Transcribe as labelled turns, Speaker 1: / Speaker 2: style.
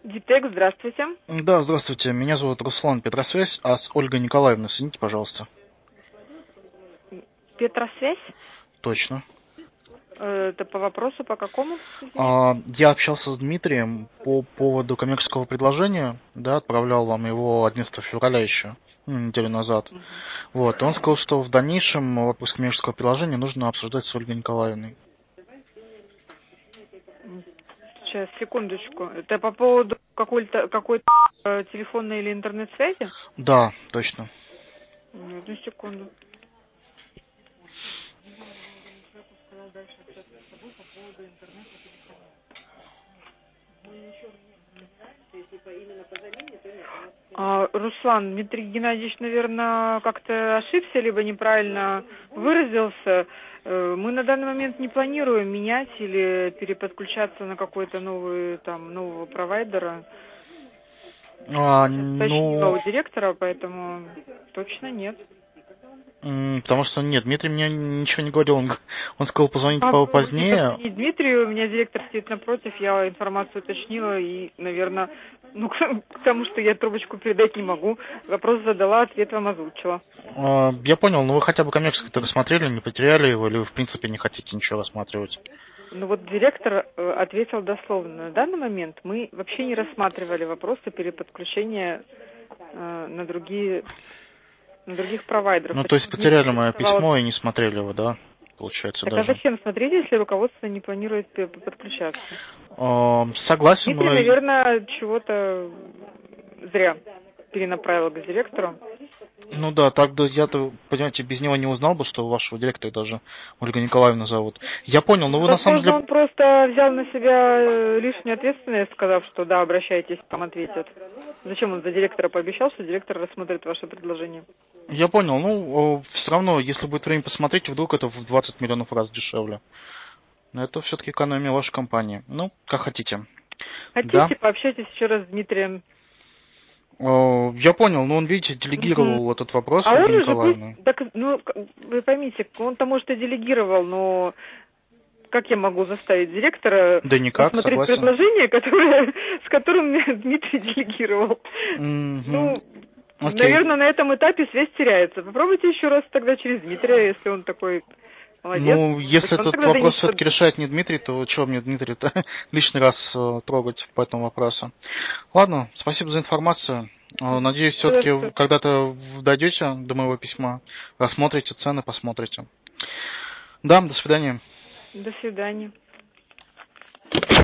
Speaker 1: Дитек, здравствуйте.
Speaker 2: Да, здравствуйте. Меня зовут Руслан, Петросвязь, а с Ольгой Николаевной соедините, пожалуйста.
Speaker 1: Петросвязь?
Speaker 2: Точно.
Speaker 1: Это по вопросу, по какому?
Speaker 2: Я общался с Дмитрием по поводу коммерческого предложения, да, отправлял вам его 11 февраля еще, неделю назад. Вот, и он сказал, что в дальнейшем вопрос коммерческого предложения нужно обсуждать с Ольгой Николаевной.
Speaker 1: Сейчас, секундочку. Это по поводу какой-то телефонной или интернет-связи?
Speaker 2: Да, точно.
Speaker 1: Одну секунду. Руслан, Дмитрий Геннадьевич, наверное, как-то ошибся, либо неправильно выразился. Мы на данный момент не планируем менять или переподключаться на какой-то нового провайдера. Уточнила у директора, поэтому точно нет.
Speaker 2: Потому что нет, Дмитрий мне ничего не говорил, он сказал позвонить позднее.
Speaker 1: Позвонить Дмитрию, у меня директор сидит напротив, я информацию уточнила и, наверное, к тому, что я трубочку передать не могу, вопрос задала, ответ вам озвучила.
Speaker 2: Я понял, но вы хотя бы коммерческий-то рассмотрели, не потеряли его, или вы в принципе не хотите ничего рассматривать?
Speaker 1: Директор ответил дословно. На данный момент мы вообще не рассматривали вопросы переподключения на других провайдеров.
Speaker 2: То есть потеряли мое письмо и не смотрели его, да? Получается,
Speaker 1: так
Speaker 2: даже.
Speaker 1: А зачем смотреть, если руководство не планирует подключаться?
Speaker 2: Согласен,
Speaker 1: Дмитрий, наверное, чего-то зря перенаправил к директору.
Speaker 2: Тогда я-то, понимаете, без него не узнал бы, что вашего директора даже Ольга Николаевна зовут. Я понял, но вы на самом деле...
Speaker 1: он просто взял на себя лишнюю ответственность, сказав, что да, обращайтесь, там ответят. Зачем он за директора пообещал, что директор рассмотрит ваше предложение?
Speaker 2: Я понял, все равно, если будет время посмотреть, вдруг это в 20 миллионов раз дешевле. Но это все-таки экономия вашей компании. Как хотите.
Speaker 1: Хотите, пообщайтесь еще раз с Дмитрием.
Speaker 2: Я понял, но он, видите, делегировал этот вопрос Ольге Николаевне.
Speaker 1: Вы поймите, он-то, может, и делегировал, но как я могу заставить директора посмотреть предложение, с которым Дмитрий делегировал? Наверное, на этом этапе связь теряется. Попробуйте еще раз тогда через Дмитрия, если он такой молодец.
Speaker 2: Если этот вопрос все-таки решает не Дмитрий, то чего мне Дмитрий-то лишний раз трогать по этому вопросу? Ладно, спасибо за информацию. Надеюсь, все-таки когда-то дойдете до моего письма, рассмотрите цены, посмотрите. Да, до свидания.
Speaker 1: До свидания.